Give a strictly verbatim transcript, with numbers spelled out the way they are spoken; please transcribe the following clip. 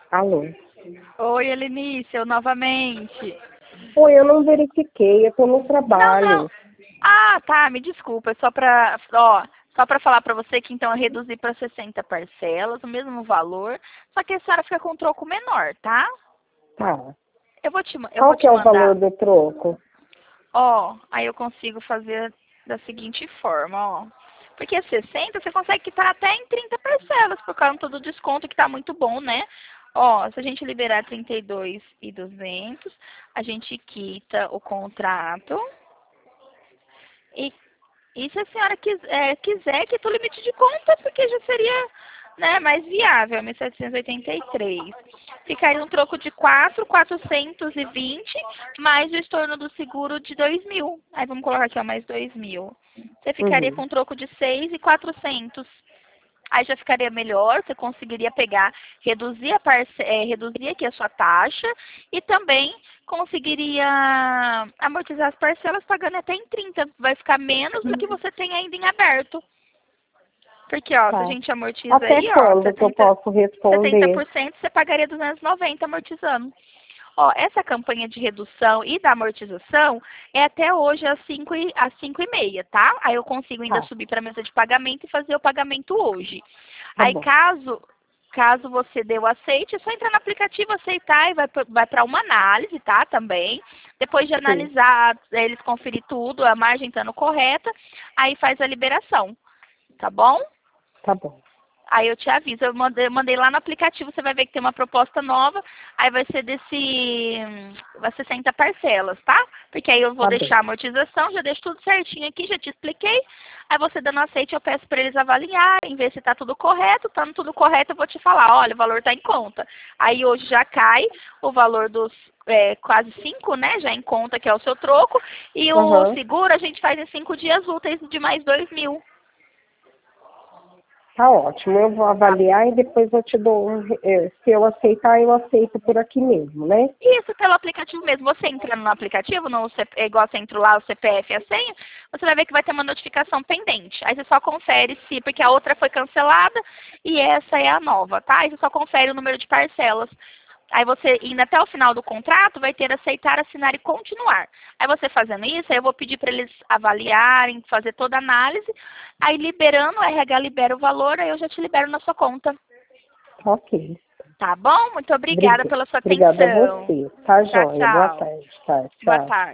Alô? Oi, Elenice, eu novamente. Oi, eu não verifiquei, eu tô no Não, não. trabalho. Ah, tá, me desculpa, é só pra, ó, só pra falar pra você que então eu reduzi pra sessenta parcelas, o mesmo valor, só que a senhora fica com um troco menor, tá? Tá. Eu vou te, ma- eu Qual vou que te é o valor mandar, do troco? ó, aí eu consigo fazer da seguinte forma, ó. Porque sessenta você consegue quitar até em trinta parcelas, por causa do desconto que tá muito bom, né? Ó, se a gente liberar trinta e dois mil e duzentos, a gente quita o contrato. E, e se a senhora quis, é, quiser, quita o limite de conta, porque já seria, né, mais viável, mil setecentos e oitenta e três. Ficaria um troco de quatro mil quatrocentos e vinte, mais o estorno do seguro de dois mil. Aí vamos colocar aqui, ó, mais dois mil. Você ficaria Uhum. com um troco de seis mil e quatrocentos. Aí já ficaria melhor, você conseguiria pegar, reduzir, a parce é, reduzir aqui a sua taxa e também conseguiria amortizar as parcelas pagando até em trinta. Vai ficar menos do que você tem ainda em aberto. Porque, ó, se a Tá. gente amortiza Até aí, ó, quando que eu setenta, posso responder? setenta por cento você pagaria duzentos e noventa amortizando. Ó, essa campanha de redução e da amortização é até hoje às cinco e, às cinco e meia, tá? Aí eu consigo ainda Tá, subir para a mesa de pagamento e fazer o pagamento hoje. tá Aí bom. caso caso você dê o aceite, é só entrar no aplicativo, aceitar e vai, pra- vai para uma análise, tá? Também. Depois de Sim, analisar, eles conferir tudo, a margem estando correta, aí faz a liberação, tá bom? tá bom. Aí eu te aviso, eu mandei, eu mandei lá no aplicativo, você vai ver que tem uma proposta nova, aí vai ser desse, vai ser sessenta parcelas, tá? Porque aí eu vou Tá bem. deixar a amortização, já deixo tudo certinho aqui, já te expliquei. Aí você dando aceite, eu peço para eles avaliarem, ver se tá tudo correto. Estando tudo correto, eu vou te falar, olha, o valor tá em conta. Aí hoje já cai o valor dos é, quase cinco, né? Já em conta, que é o seu troco. E o Aham. seguro a gente faz em cinco dias úteis de mais dois mil. Tá ótimo. Eu vou Tá. avaliar e depois eu te dou um. re- eh, Se eu aceitar, eu aceito por aqui mesmo, né? Isso, pelo aplicativo mesmo. Você entrando no aplicativo, no C P, é igual você entra lá, o C P F e a senha, você vai ver que vai ter uma notificação pendente. Aí você só confere se, porque a outra foi cancelada e essa é a nova, tá? Aí você só confere o número de parcelas. Aí você, indo até o final do contrato, vai ter aceitar, assinar e continuar. Aí você fazendo isso, aí eu vou pedir para eles avaliarem, fazer toda a análise. Aí liberando, o R H libera o valor, aí eu já te libero na sua conta. Ok. Tá bom? Muito obrigada Brig- pela sua Obrigada a atenção. você. Tá, Tchau, joia. Boa tchau. tarde. Tá, Boa tchau. tarde.